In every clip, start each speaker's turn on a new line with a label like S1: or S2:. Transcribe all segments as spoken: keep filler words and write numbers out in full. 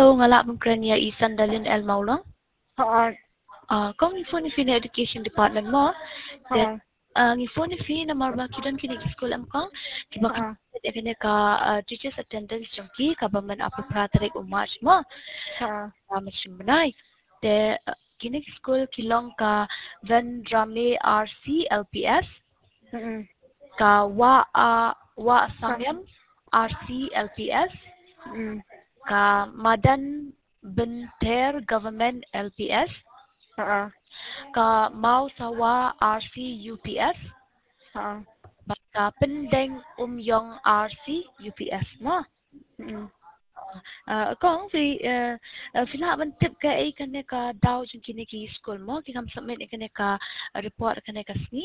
S1: hello, ngala pong krenya Isan Dalin El Maulong.
S2: Oo.
S1: Ah, kung ifon ni Fina Education Department mo, then
S2: Oo.
S1: ang ifon ni Fina marba kidan kini school am kang kiba
S2: Oo.
S1: kini ka ah, teachers attendance jongki kabaman apa pratarik umas mo.
S2: Oo.
S1: Mas manay. De ah, kini school kilong ka Vendrame R C L P S
S2: Mm.
S1: ka wa ah, wa Samyam R C L P S
S2: Mm.
S1: ka Madan Binter Government L P S
S2: Oo.
S1: ka Mau Sawa R C U P S
S2: Oo.
S1: ka Pendeng Umyong R C U P S mo.
S2: Mm.
S1: Uh, kung si uh, uh, sila man tip ka ay kanya ka daw yung kini ki school mo kikam submit kanya ka uh, report kanya ka sni.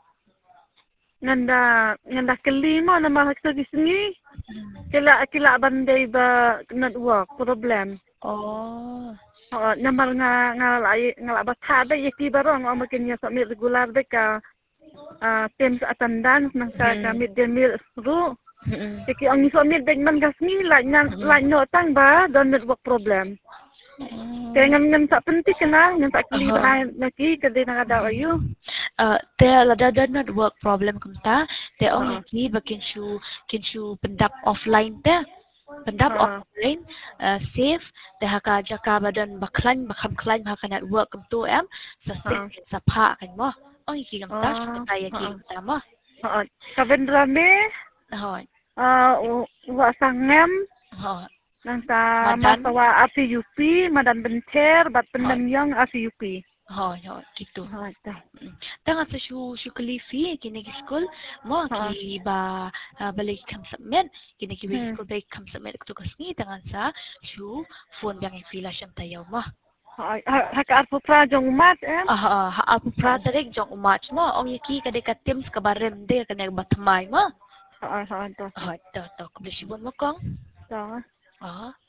S2: Nganda nganda kelima na mahaksa di sini. Kila kila banday ba network problem.
S1: Oh.
S2: Oo, namar nga nga lai nga ba tada yaki baro nga makin ya submit regular de ka ah teams attendance nang sa ka mid day meal ru. Iki ang submit de man gasni la nya la no tang ba don network problem. Kaya ngam ngam sa penting na ngam sa kilibahan lagi kada na daw ayo.
S1: Uh, te lada da network problem kumta te ong yaki bakin shu kin shu pendap offline te pendap offline uh, safe te haka jaka badan baklan bakam klan haka network kumtu em sa sing sa pha kan mo ong yaki kumta shu ta yaki kumta mo.
S2: Oo. Kavendrame
S1: Hoy.
S2: Ah wa sangem
S1: Hoy.
S2: nang sa masawa A P U P Madan Benter bat pendamyang A P U P.
S1: Hoy, hoy, gitu.
S2: Hoy, ta.
S1: Tanga sa shu shu kalifi kini school mo ki ba uh, balik kam submit kini ki
S2: Hmm.
S1: school balik kam submit to kasni tanga sa shu phone yang fila syam tayaw mo.
S2: Hoy, haka arpo pra jong mat em.
S1: Ah ah ha apu pratarik jong umach mo ong yaki kada ka teams ka barem de kana batmay mo.
S2: Hoy, hoy, ta.
S1: Hoy, to to kublisibon mo kong.
S2: Ta.
S1: Ah.